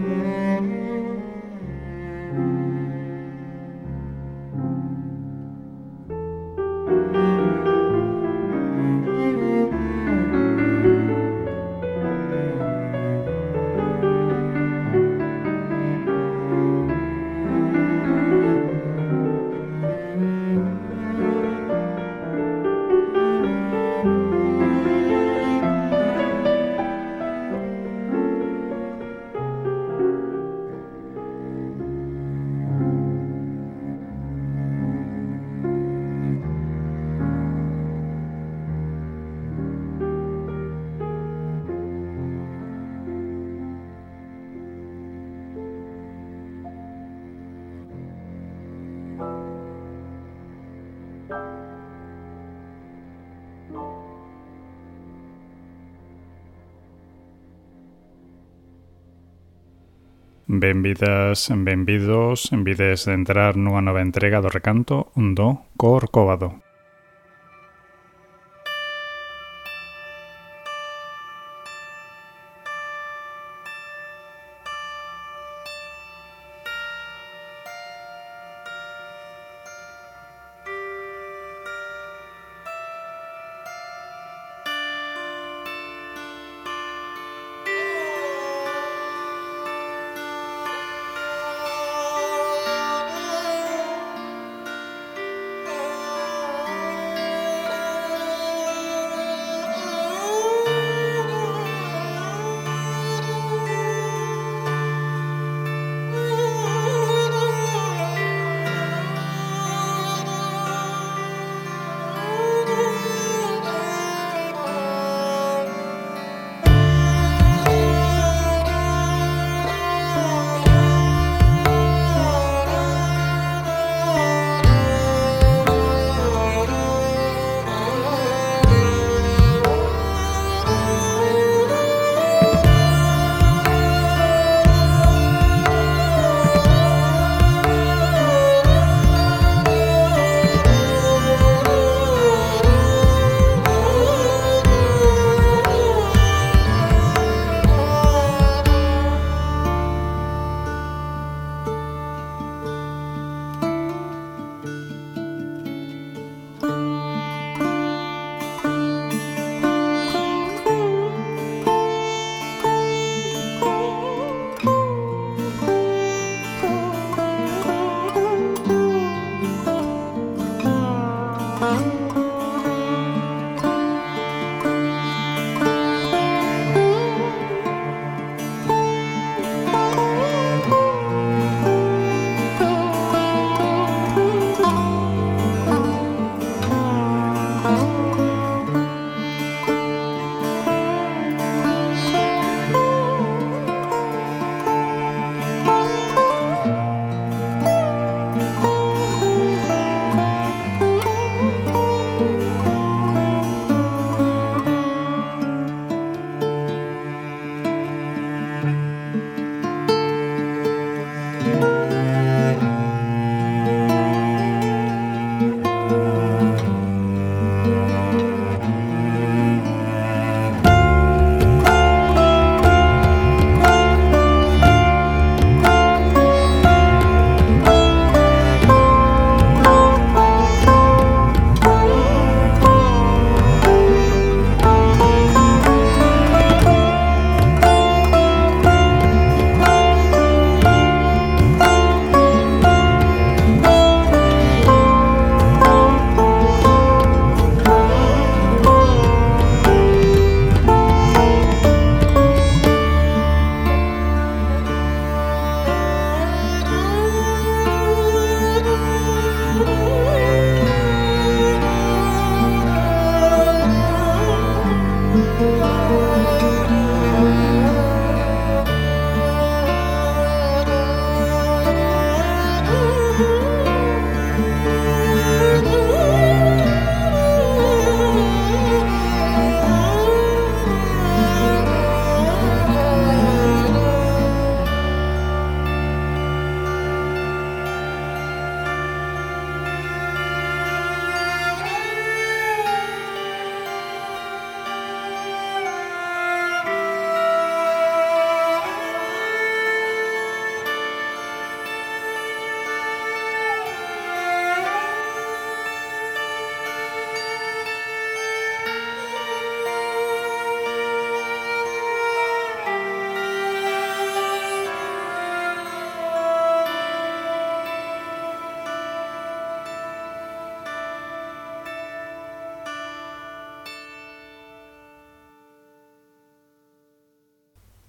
Benvidas, benvidos, envides de entrar nunha nova entrega do recanto do Corcovado.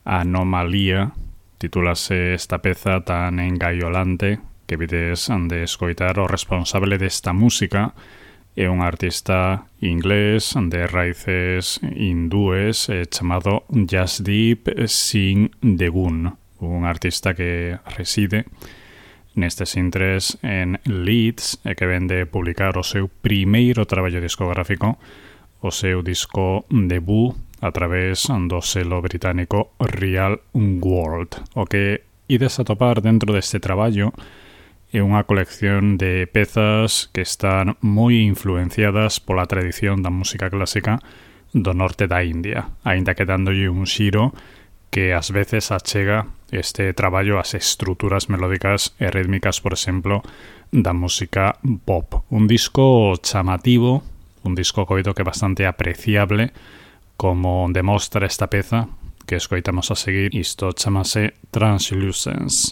Anomalía, titúlase esta peza tan engaiolante que vides de escoitar. O responsable desta música é un artista inglés de raíces hindúes chamado Jasdeep Singh Degun, un artista que reside nestes intres en Leeds e que vende publicar o seu primeiro traballo discográfico, o seu disco debut a través do selo británico Real World. O que ides a topar dentro deste traballo é unha colección de pezas que están moi influenciadas pola tradición da música clásica do norte da India, aínda que dándolle un xiro que ás veces achega este traballo ás estruturas melódicas e rítmicas, por exemplo, da música pop. Un disco chamativo, un disco coido que bastante apreciable, como demostra esta peza que escoitamos a seguir. Isto chamase Translucence.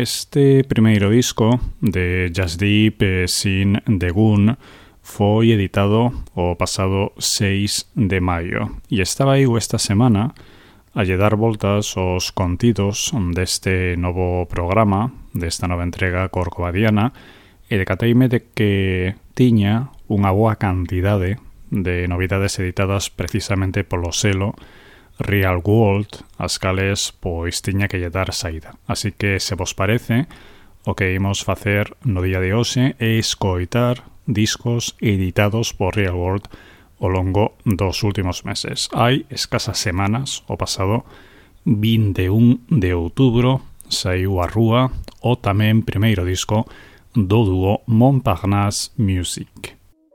Este primeiro disco de Jasdeep Singh Degun foi editado o pasado 6 de maio e estaba aí esta semana a lle dar voltas aos contidos deste novo programa, desta nova entrega corcovadiana, e decateime de que tiña unha boa cantidade de novidades editadas precisamente polo selo Real World, as cales pois tiña que lle dar saída. Así que, se vos parece, o que imos facer no día de hoxe é escoitar discos editados por Real World ao longo dos últimos meses. Hai escasas semanas, o pasado 21 de outubro, saiu a rúa o tamén primeiro disco do dúo Montparnasse Music.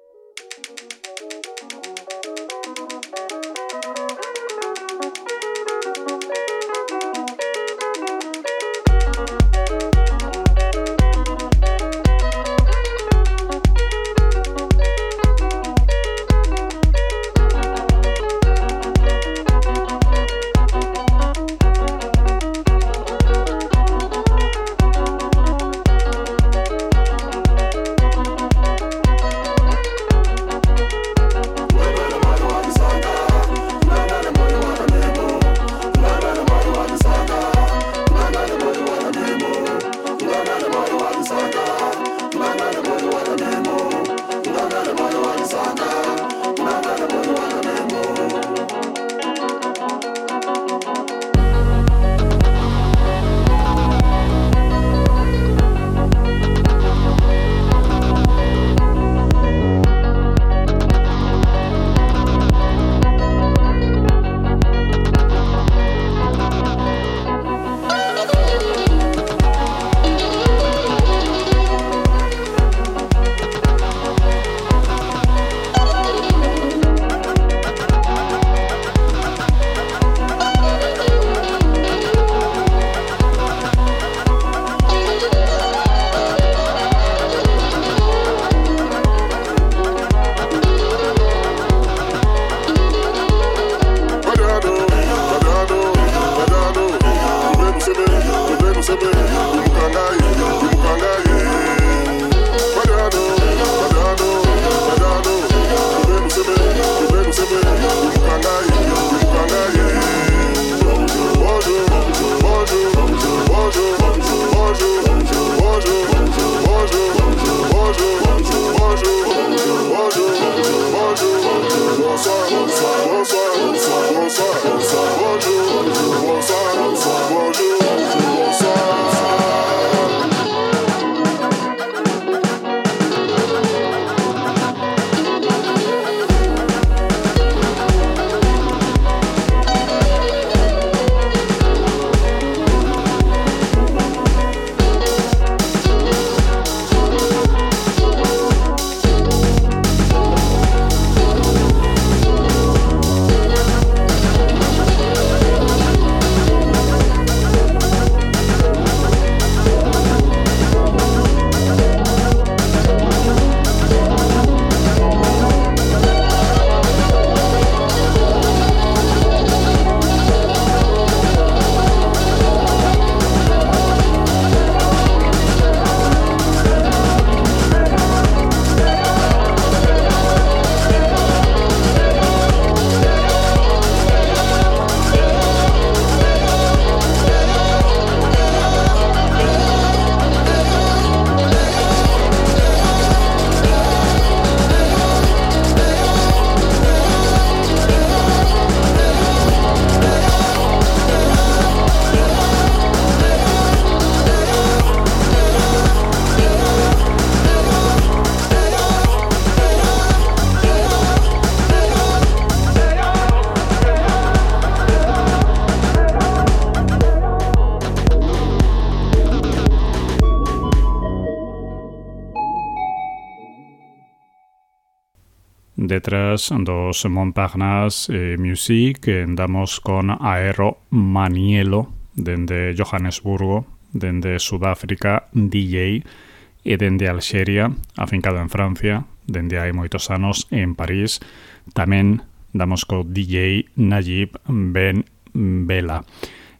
Detrás dos Montparnasse Music andamos con Aero Manielo dende Johannesburgo, dende Sudáfrica DJ e dende Alxeria, afincado en Francia, dende hai moitos anos en París. Tamén damos co DJ Najib Ben Bella.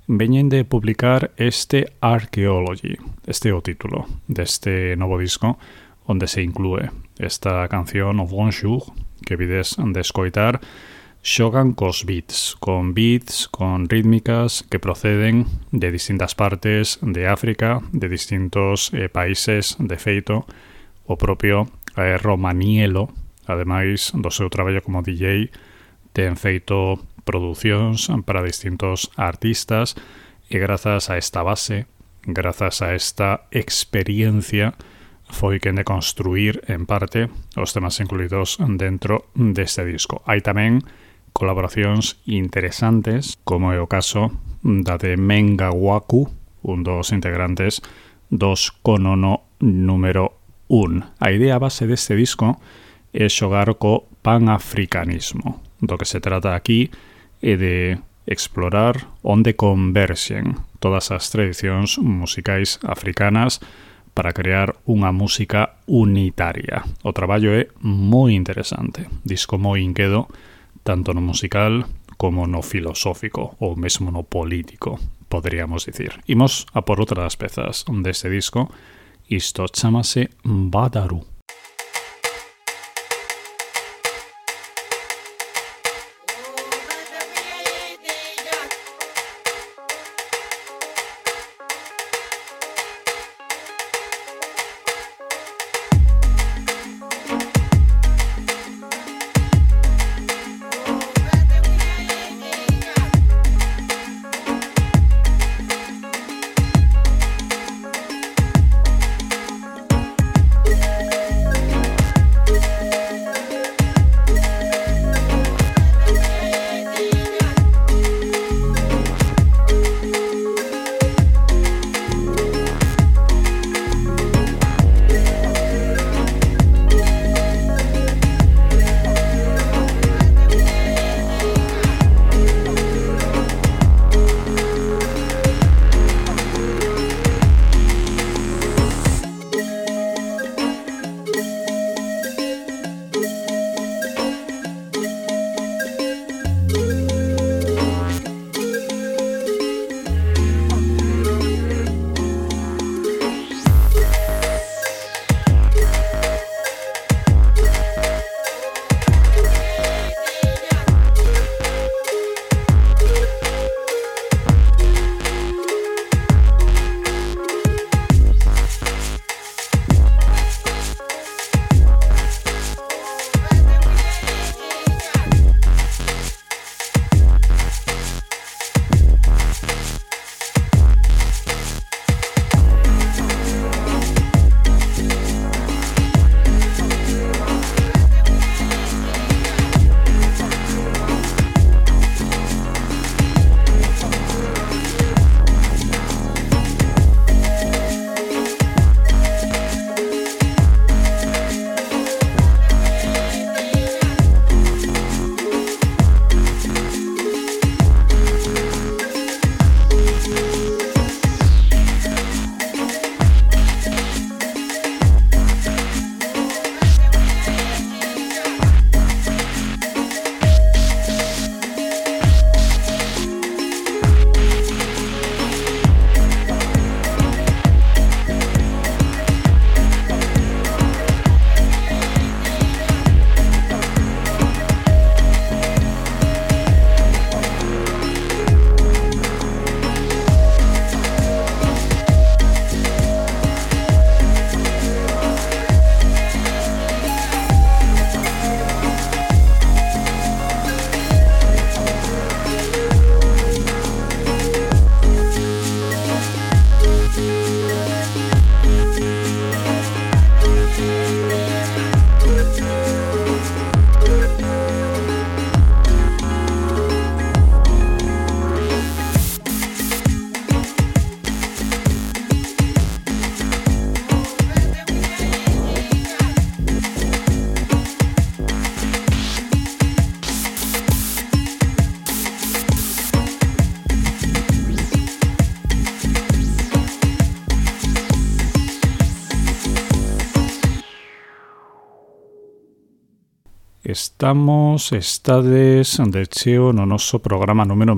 veñen de publicar este Archaeology, este é o título deste novo disco, onde se inclúe esta canción o Bonjour, que vides de escoitar. Xogan con beats, con rítmicas que proceden de distintas partes de África, de distintos países. De feito, o propio Romanielo, ademais do seu traballo como DJ, ten feito producións para distintos artistas e grazas a esta base, grazas a esta experiencia, foi quen de construir, en parte, os temas incluídos dentro deste disco. Hai tamén colaboracións interesantes, como é o caso da de Menga Waku, un dos integrantes dos Konono número 1. A idea base deste disco é xogar co panafricanismo. Do que se trata aquí é de explorar onde converxen todas as tradicións musicais africanas para crear unha música unitaria. O traballo é moi interesante, disco moi inquedo, tanto no musical como no filosófico ou mesmo no político, poderíamos dicir. Imos a por outra das pezas deste disco, isto chamase Badaru. Estades de cheo no noso programa número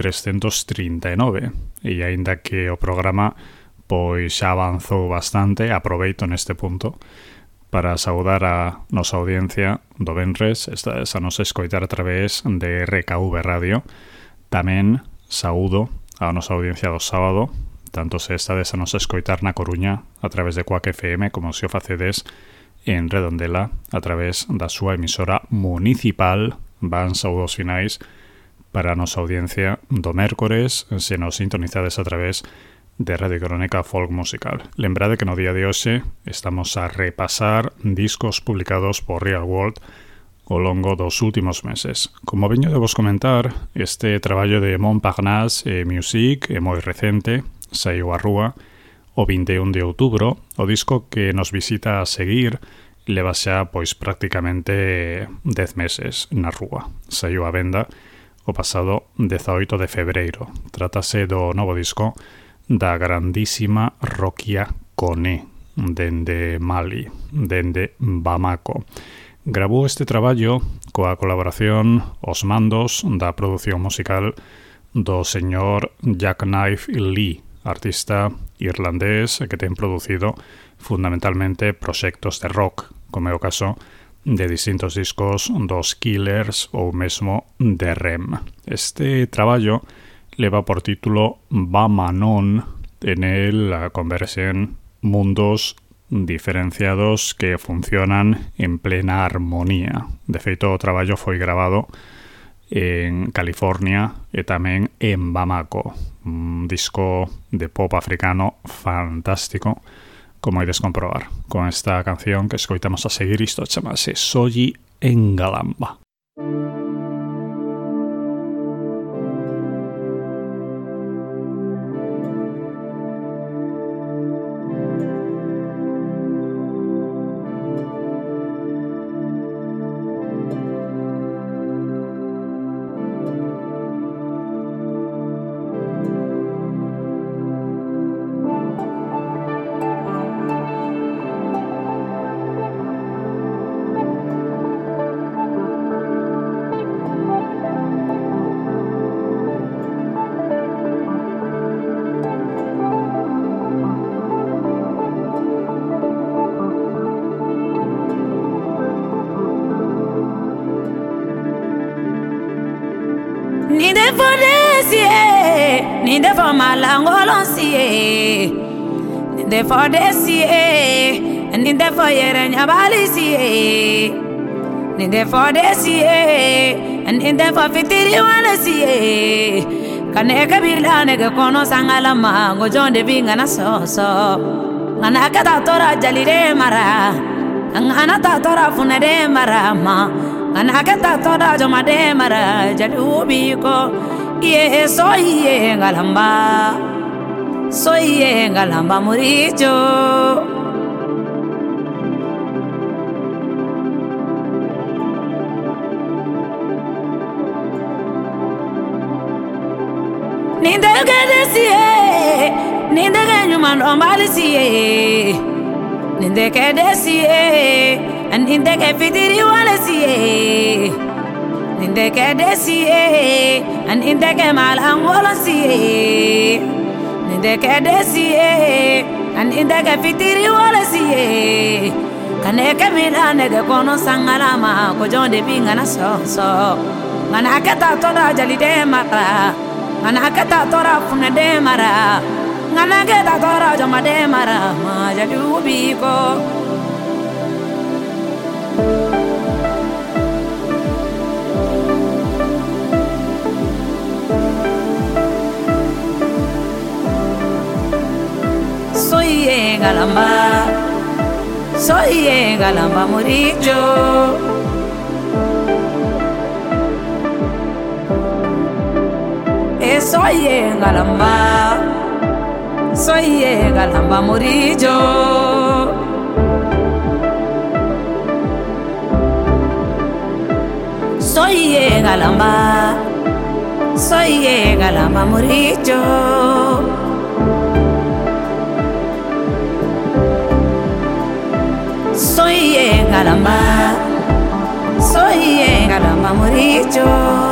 1339 e aínda que o programa pois xa avanzou bastante, aproveito neste punto para saudar a nosa audiencia do venres, estades a nos escoitar a través de RKV Radio. Tamén saúdo a nosa audiencia do sábado, tanto se estades a nos escoitar na Coruña a través de Quack FM como se o facedes en Redondela a través da súa emisora municipal. Van saúdos finais para a nosa audiencia do mércores se nos sintonizades a través de Radio Crónica Folk Musical. Lembrade que no día de hoxe estamos a repasar discos publicados por Real World ao longo dos últimos meses. Como veño de vos comentar, este traballo de Montparnasse Music é moi recente, saiu á rúa o 21 de outubro. O disco que nos visita a seguir leva xa pois prácticamente 10 meses na rúa. Saiu a venda o pasado 18 de febreiro. Trátase do novo disco da grandísima Rokia Kone, dende Mali, dende Bamako. Grabou este traballo coa colaboración aos mandos da produción musical do señor Jackknife Lee, artista irlandés que ten producido fundamentalmente proxectos de rock, como é o caso de distintos discos dos Killers ou mesmo de REM. Este traballo leva por título Bamanon, en el converxen mundos diferenciados que funcionan en plena armonía. De feito, o traballo foi grabado en California e tamén en Bamako, un disco de pop africano fantástico, como ides comprobar con esta canción que escoitamos a seguir. Isto chamase Soyi Engalamba. Ninde for desi ninde for yere nyabalisi ninde for desi ninde for fitiri wanasi kane kabila ne kono sangala mango jonde binga na soso ngana kata tora jalire mara ngana ta tora funade mara ma ngana kata tora jomade mara jalubi ko ye soye ngalamba muricho nindege desie nindege nyumando ambalisie nindege desie nindege fitiri walesie nindege desie nindege malangolasie nindege desie nindege fitiri walesie kaneke milane de kono sangalama ko jonde binga na so ngana kata toda jalide mara ngana kata tora funade mara ngana kata tora jomade mara ma jalubi ko soy galamba muricho soy galamba muricho soy galamba muricho soy muricho.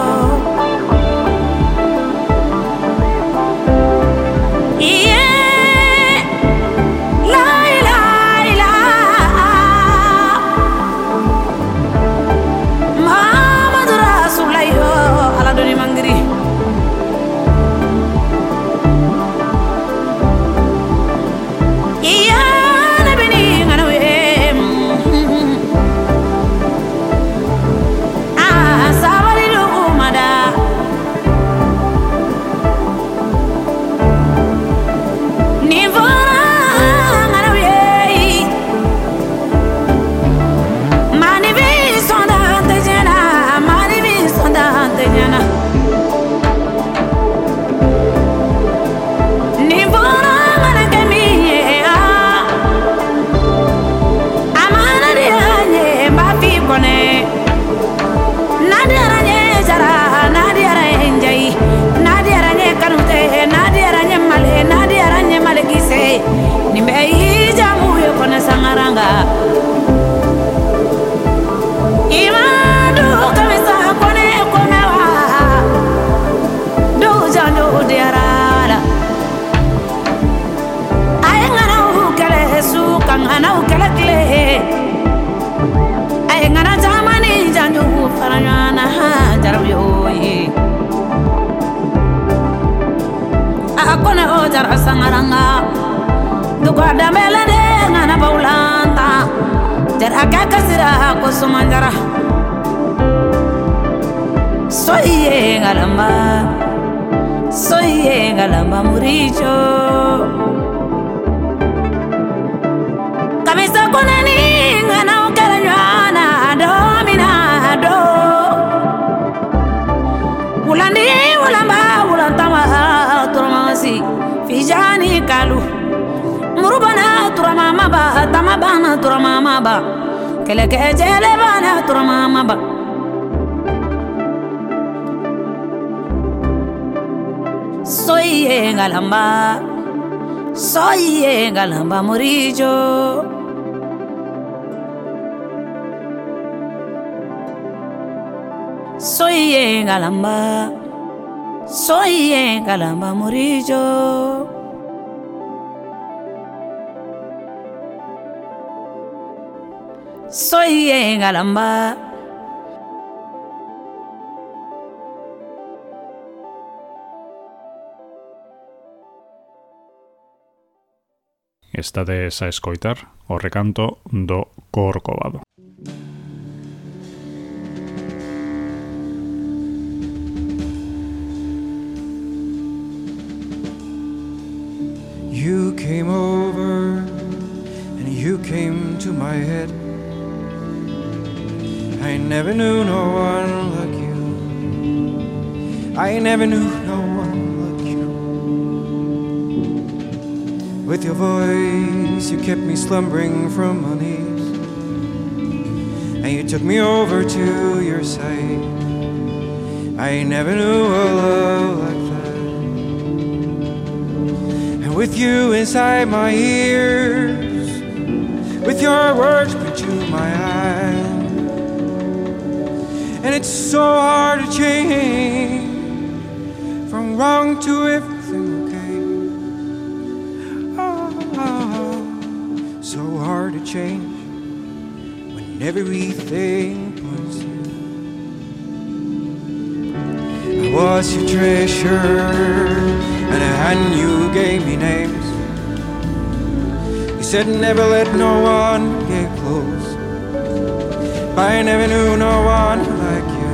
Sangaranga dukwada melade ngana baulanta jara kakasira ko sumandara soye ngalamba muricho kamisa konani ngana ukaranyana dominado ulandi ulamba ulantama turmasi Fijani kalu murubana turamama ba tamabana turamama ba keleke jele bana turamama ba soye ngalamba murijo soye ngalamba murijo soye ngalamba Estades a escoitar o recanto do Corcovado. You came over and you came to my head. I never knew no one like you. I never knew no one like you. With your voice you kept me slumbering from my knees, and you took me over to your side. I never knew a love like that. And with you inside my ears, with your words put to my eyes, and it's so hard to change from wrong to everything okay. Oh, so hard to change when everything points to you. I was your treasure, and you gave me names. You said never let no one get close, but I never knew no one like you.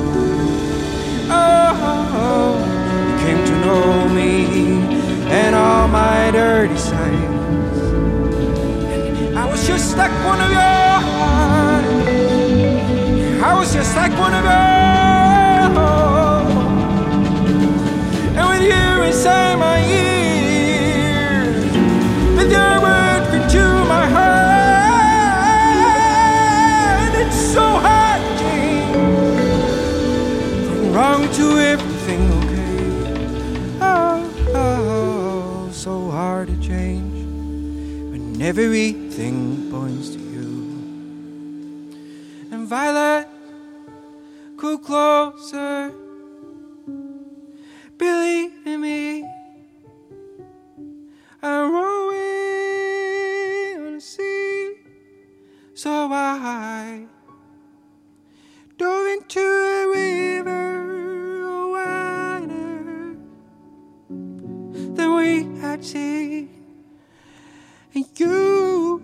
Oh, you came to know me and all my dirty sides. I was just like one of yours. I was just like one of yours. And with you inside my ears, with your word into my heart, it's so hard to change from wrong to everything okay. Oh, so hard to change when everything points to you. And violet circle closer. Believe in me, I'm rowing on the sea so wide. Dove into a river wider than we had seen. And you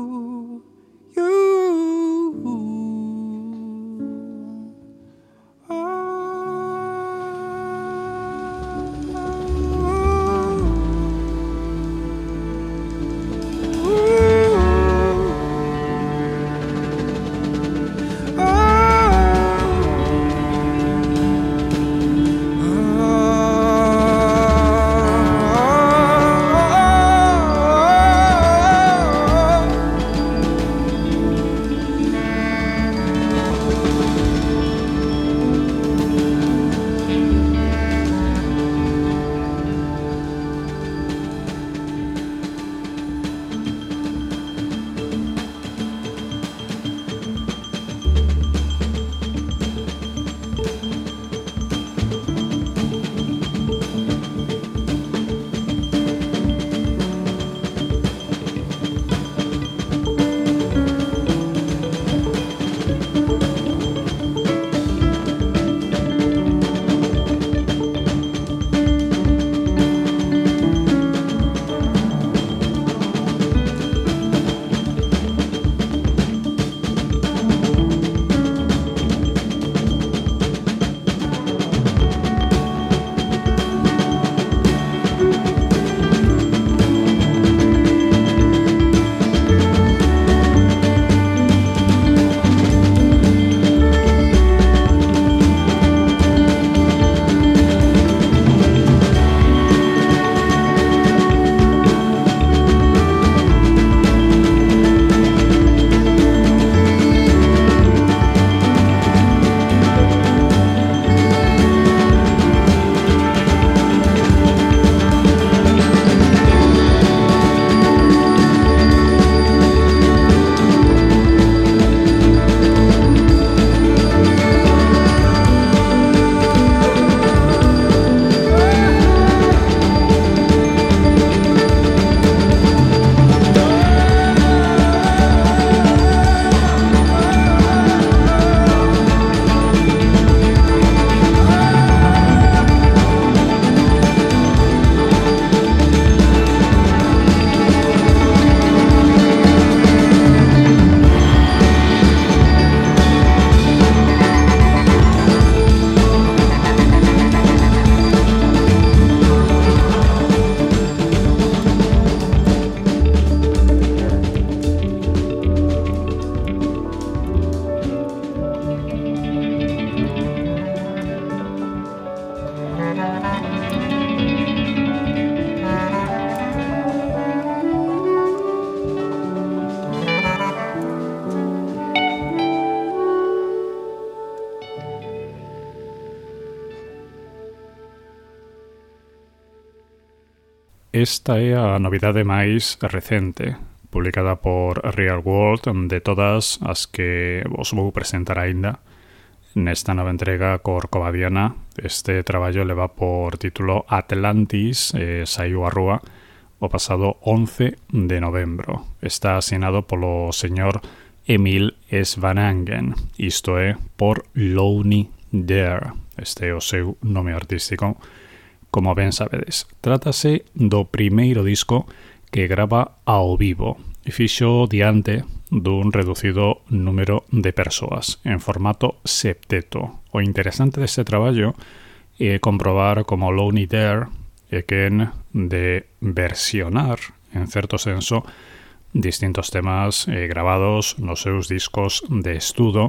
Esta é a novidade máis recente, publicada por Real World, de todas as que vos vou presentar aínda nesta nova entrega corcovadiana. Este traballo leva por título Atlantis, saiu a rúa o pasado 11 de novembro. Está asinado polo señor Emil Svanangen, isto é, por Lonely Dare. Este é o seu nome artístico, como ben sabedes. Trátase do primeiro disco que grava ao vivo e fixo diante dun reducido número de persoas en formato septeto. O interesante deste traballo é comprobar como Lonely Dare é quen de versionar, en certo senso, distintos temas gravados nos seus discos de estudo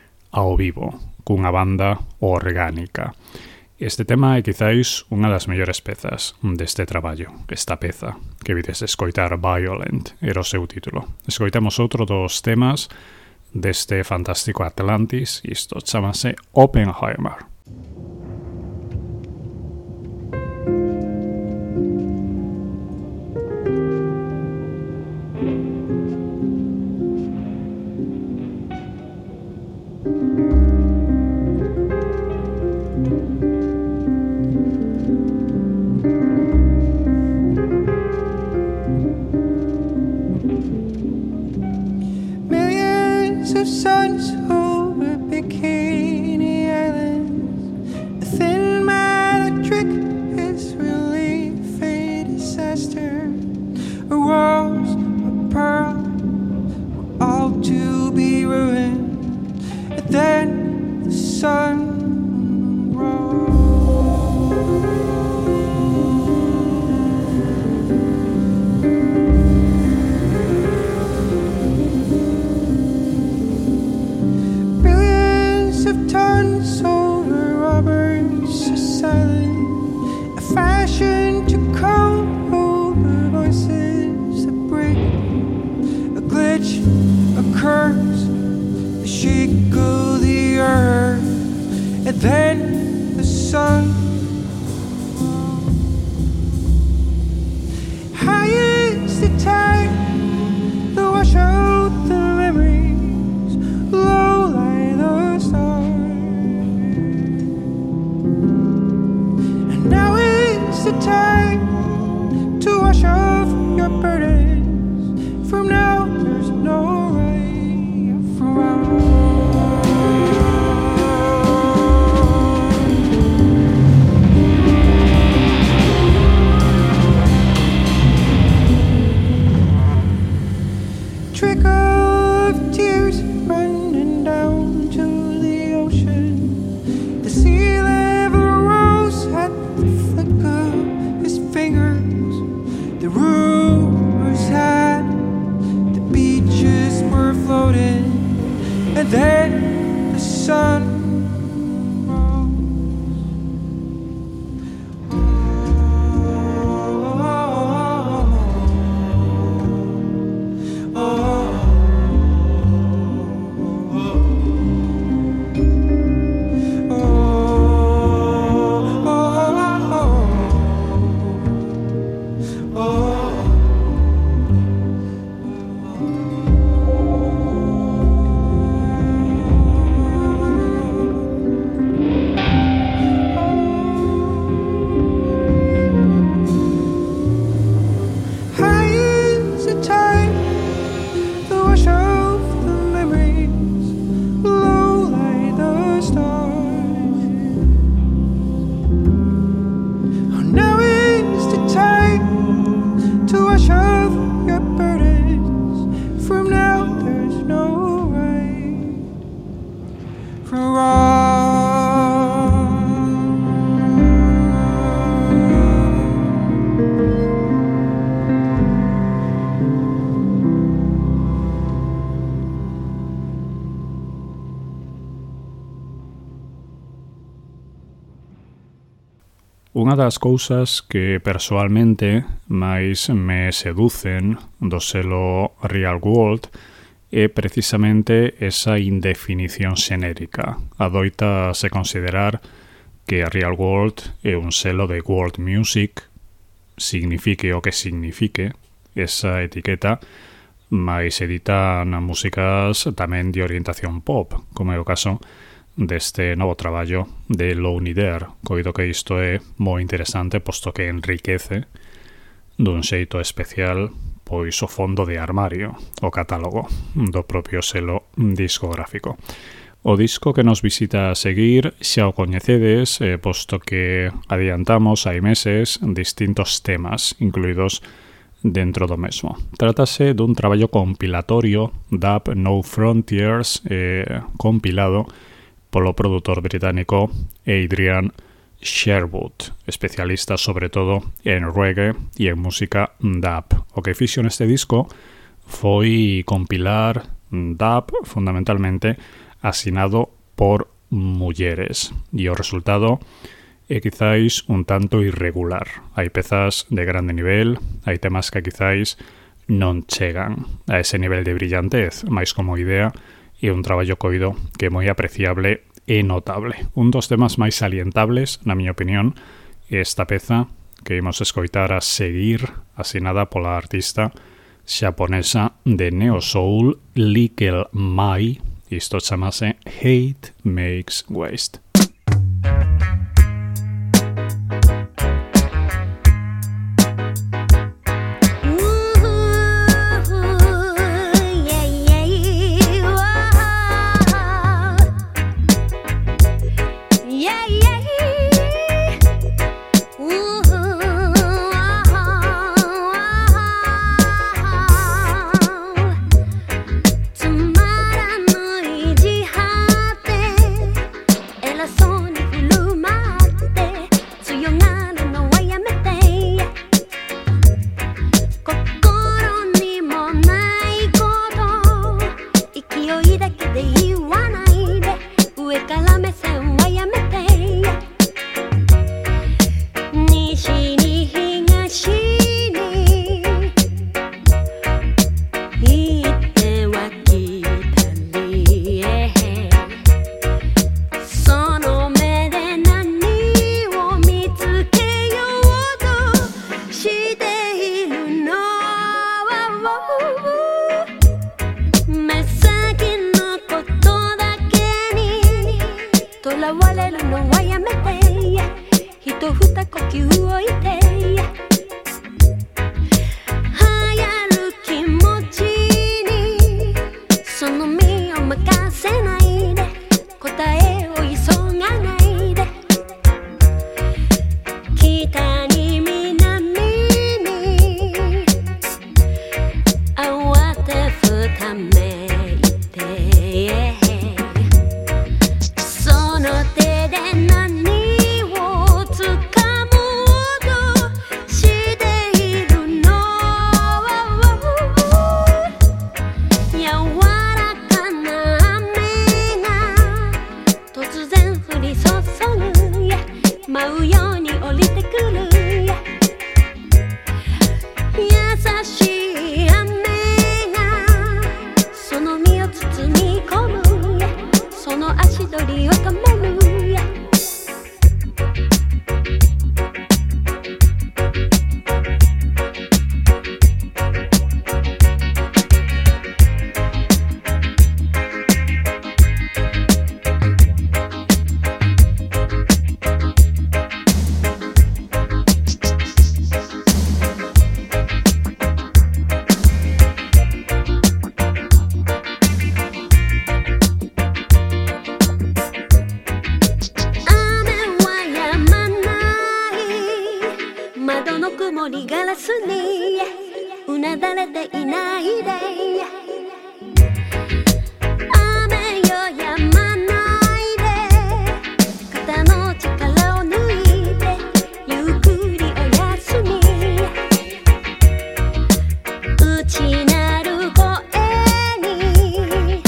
ao vivo, cunha banda orgánica. Este tema é quizáis unha das mellores pezas deste traballo, esta peza que vides escoitar, Violent, era o seu título. Escoitamos outro dos temas deste fantástico Atlantis, isto chamase Oppenheimer. Billions of suns over Bikini Island. A thin metal trick is really a disaster. A rose, a pearl, were all to be ruined. And then the sun rose. Tons over Robert's silent, a fashion to come over voices that break, a glitch, a curse, a shake of the earth, and then the sun. High is the tide, the wash out the memories, low lie the stars. Now is the time to wash off your burdens. From now there's no way from trick of tears running down to the ocean. The sea level rose at the flick of his fingers. The rumors had the beaches were floating, and then the sun Unha das cousas que persoalmente máis me seducen do selo Real World é precisamente esa indefinición xenérica. Adoita se considerar que a Real World é un selo de world music, signifique o que signifique esa etiqueta, mais editan músicas tamén de orientación pop, como é o caso deste novo traballo de Lonely There. Coido que isto é moi interesante, posto que enriquece dun xeito especial pois o fondo de armario, o catálogo do propio selo discográfico. O disco que nos visita a seguir xa o coñecedes, posto que adiantamos hai meses distintos temas incluídos dentro do mesmo. Trátase dun traballo compilatorio Dub No Frontiers, compilado polo produtor británico Adrian Sherwood, especialista sobre todo en reggae e en música dub. O que fixo neste disco foi compilar dub fundamentalmente asinado por mulleres, e o resultado é quizáis un tanto irregular. Hai pezas de grande nivel, hai temas que quizáis non chegan a ese nivel de brillantez, máis como idea e un traballo coido que é moi apreciable e notable. Un dos temas máis salientables, na miña opinión, é esta peza que imos escoitar a seguir, asinada pola artista xaponesa de Neo Soul Likel Mai. Isto chamase Hate Makes Waste. Ooh, yeah, yeah, wow. やめて一二呼吸置いてその身を任せないで答えを急がないで北に南に慌てふためいてその手で何をつかもうとしているの舞うように降りてくる優しい雨がその身を包み込むその足取りを止める窓の曇りガラスにうなだれていないで雨よ止まないで肩の力を抜いてゆっくりおやすみ内なる声に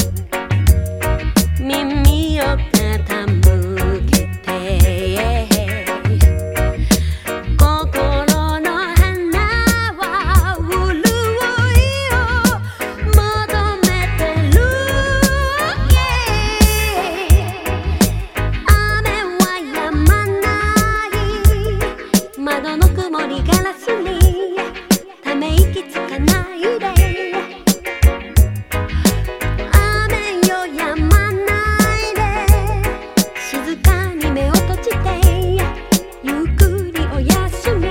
耳を傾けて窓の曇りガラスにため息つかないで雨よ止まないで静かに目を閉じてゆっくりおやすみ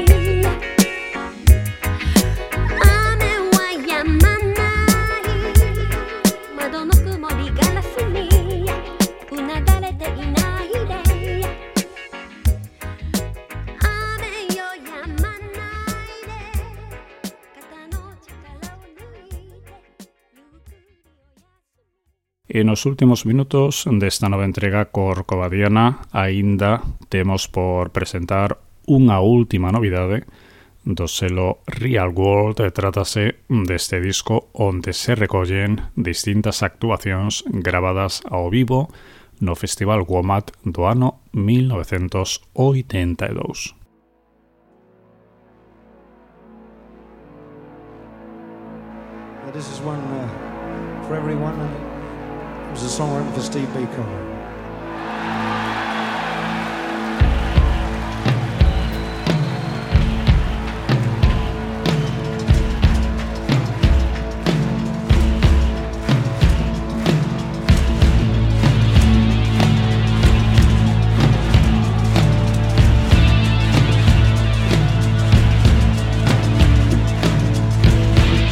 雨は止まない窓の曇りガラスにうなだれていないで En los últimos minutos desta nova entrega corcovadiana aínda temos por presentar unha última novidade do selo Real World. Trátase deste disco onde se recollen distintas actuacións gravadas ao vivo no Festival WOMAD do ano 1982. This is one for everyone. It was a song written for Steve Biko.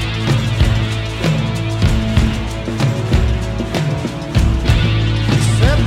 Said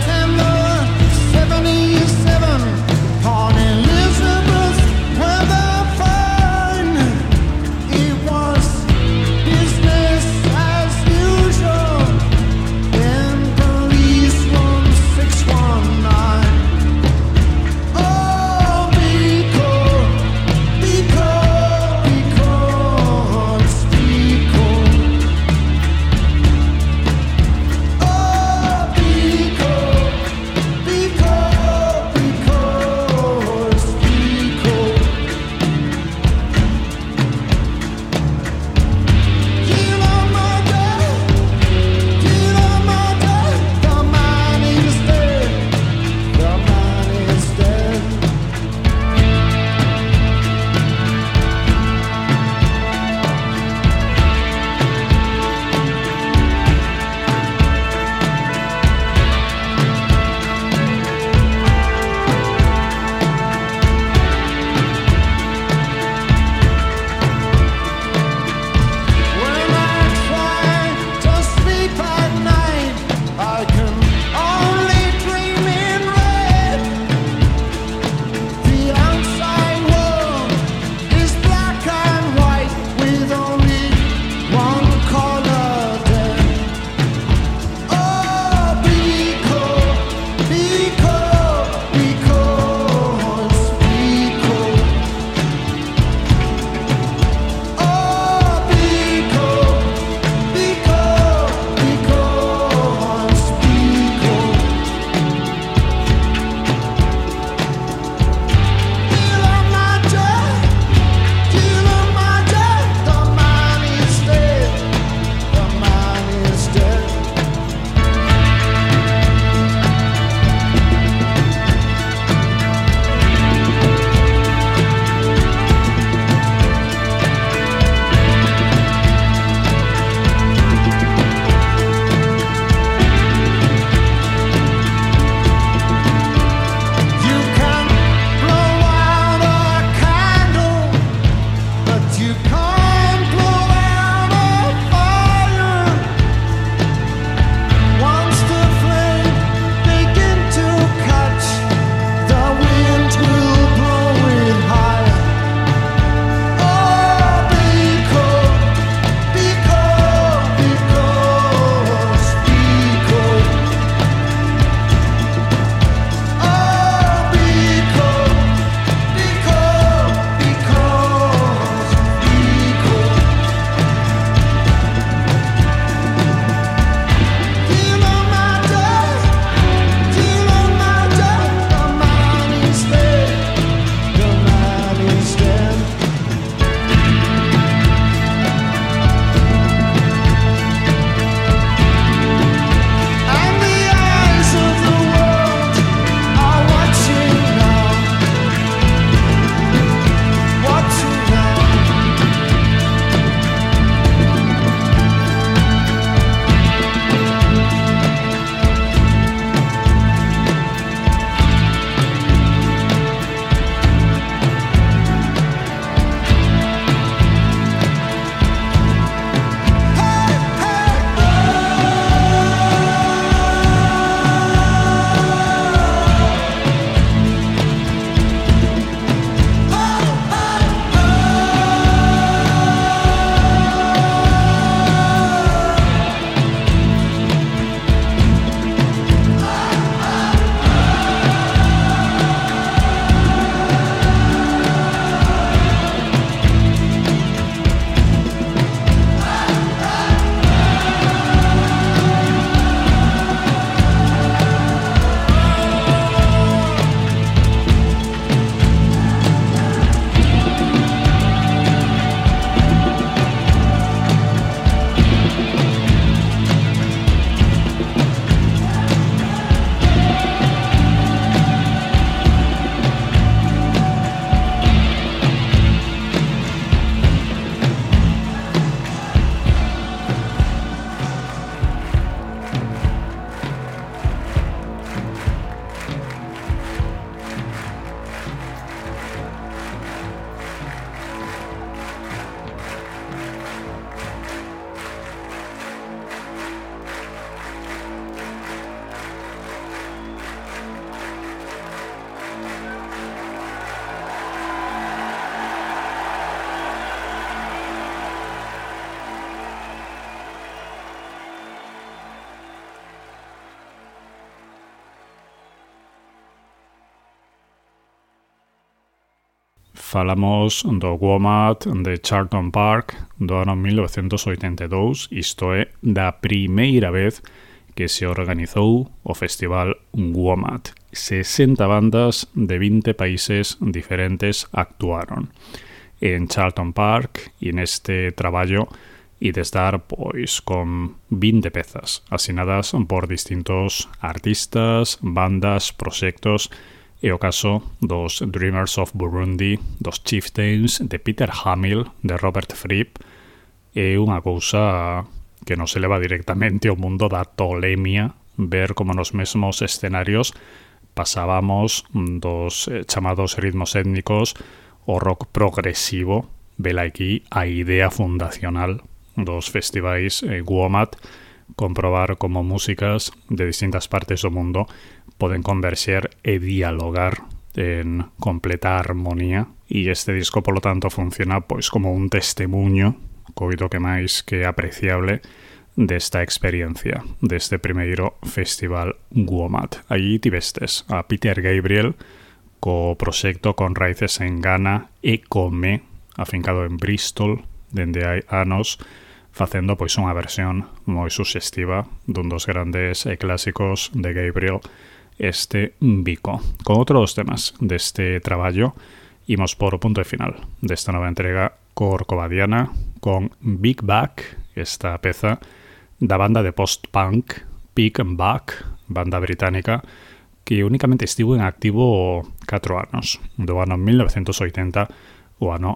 falamos do WOMAD de Charlton Park do ano 1982, isto é, da primeira vez que se organizou o festival WOMAD. 60 bandas de 20 países diferentes actuaron en Charlton Park e neste traballo ides dar pois con 20 pezas asinadas por distintos artistas, bandas, proxectos e o caso dos Dreamers of Burundi, dos Chieftains, de Peter Hamill, de Robert Fripp, é unha cousa que nos eleva directamente ao mundo da tolemia, ver como nos mesmos escenarios pasábamos dos chamados ritmos étnicos o rock progresivo, vela aquí a idea fundacional dos festivais WOMAD, comprobar como músicas de distintas partes do mundo poden converxer e dialogar en completa armonía, e este disco, polo tanto, funciona pois como un testemunho, coido que máis que apreciable, desta experiencia, deste primeiro festival WOMAD. Allí tivestes a Peter Gabriel co proxecto con raíces en Ghana e Comé, afincado en Bristol dende hai anos, facendo pois unha versión moi suxestiva dun dos grandes clásicos de Gabriel, este Bico. Con outro dos temas deste traballo, imos por o punto de final desta nova entrega corcovadiana con Big Back, esta peza da banda de post-punk Pick and Back, banda británica que únicamente estivo en activo 4 anos, do ano 1980 o ano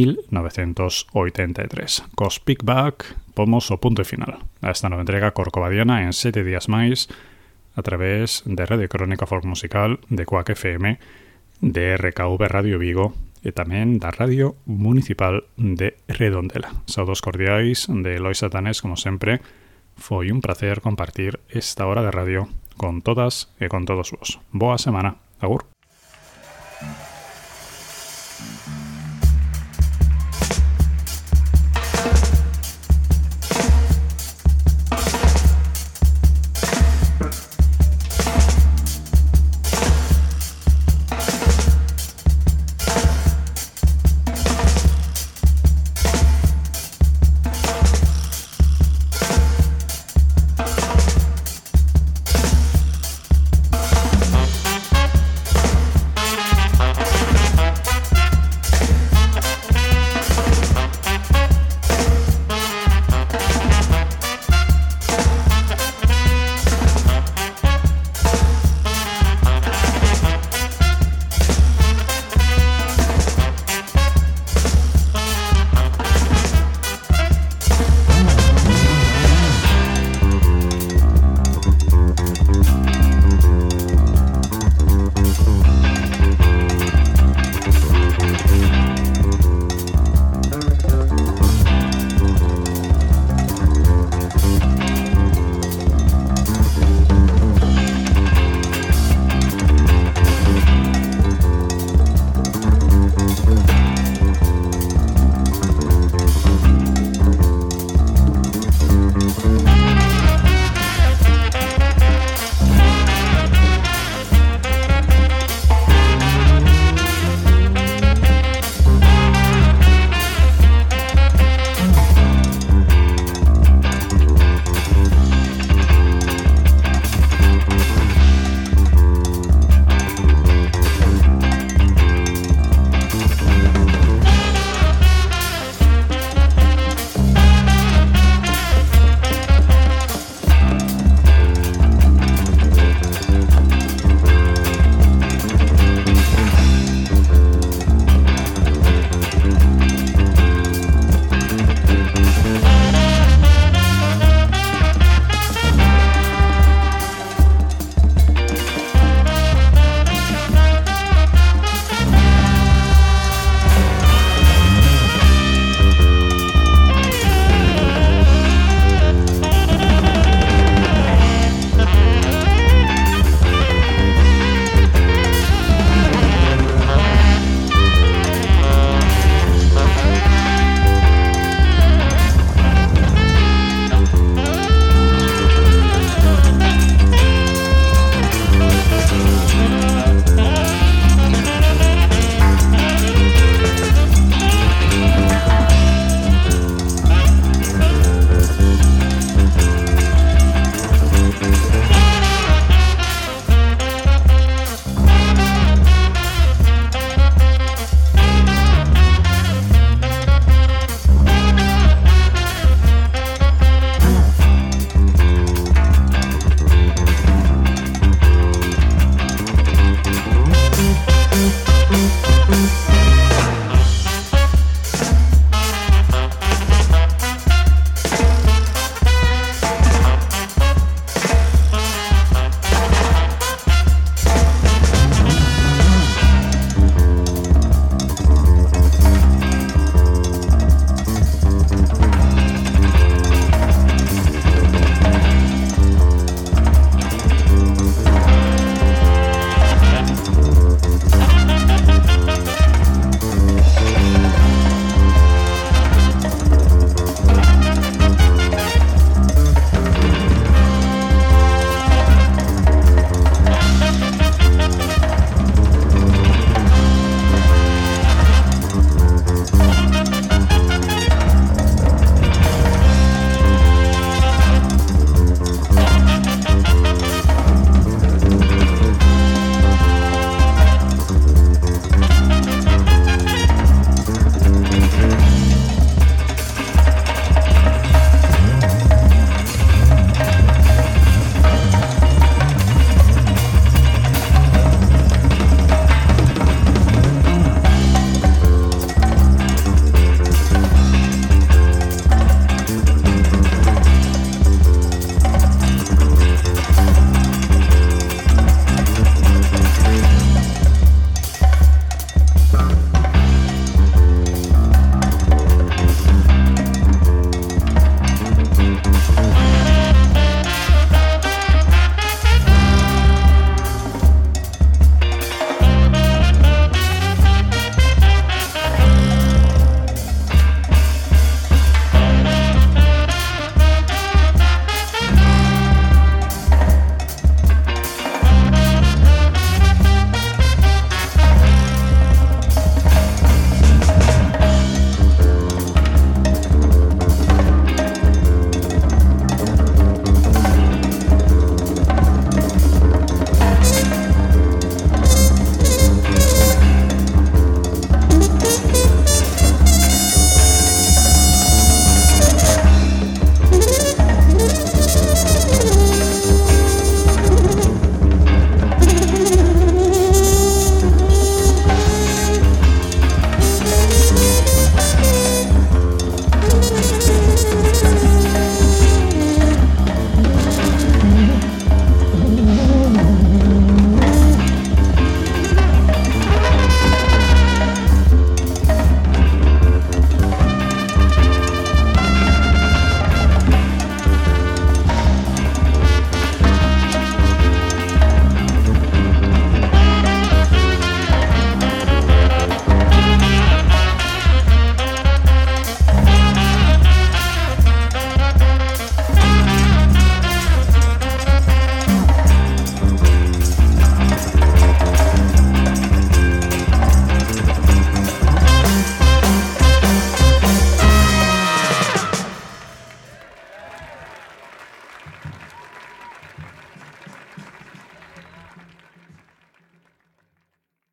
1983. Cos Pick Back pomos o punto final a esta nova entrega corcovadiana en 7 días máis a través de Radio Crónica Folk Musical, de Quack FM, de RKV Radio Vigo e tamén da Radio Municipal de Redondela. Saudos cordiais de Eloi Satanés, como sempre. Foi un placer compartir esta hora de radio con todas e con todos vos. Boa semana. Agur.